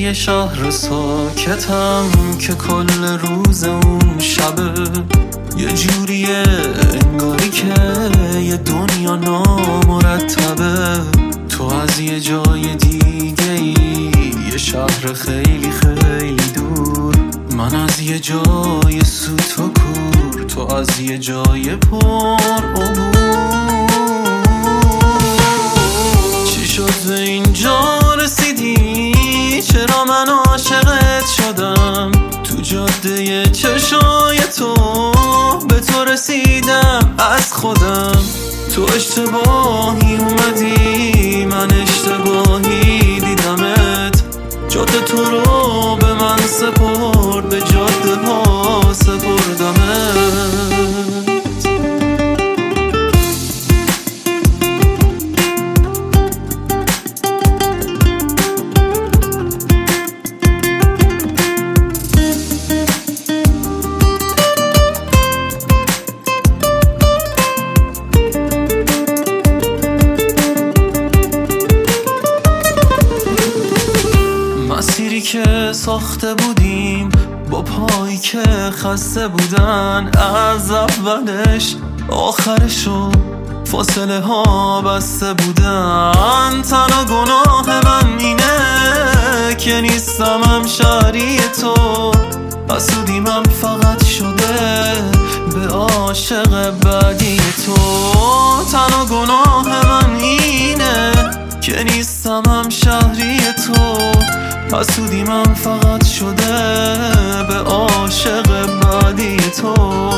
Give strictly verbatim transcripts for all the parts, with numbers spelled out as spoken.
یه شهر ساکتم که کل روز اون شبه یه جوریه انگاری که یه دنیا نامرتبه. تو از یه جای دیگه ای، یه شهر خیلی خیلی دور، من از یه جای سوت و کور، تو از یه جای پر عبور. چی شد به اینجا رسیدی؟ چرا من عاشقت شدم؟ تو جاده چشای تو به تو رسیدم از خودم. تو اشتباهی اومدی، من اشتباهی دیدمت. جاده تو رو به من سپرد، به جاده ها سپردمت. مسیری که ساخته بودیم با پایی که خسته بودن، از اولش آخرشو فاصله ها بسته بودن. تنها گناه من اینه که نیستم هم شهری تو، حسودیم هم فقط شده به عاشق بعدی تو. تنها گناه من اینه که نیستم هم شهری تو، حسودیم هم فقط شده به عاشق بعدی تو.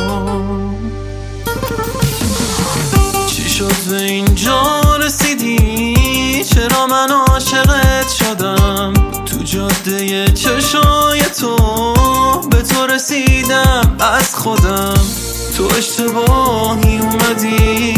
چی شد به اینجا رسیدی؟ چرا من عاشقت شدم؟ تو جاده چشای تو به تو رسیدم از خودم. تو اشتباهی اومدی،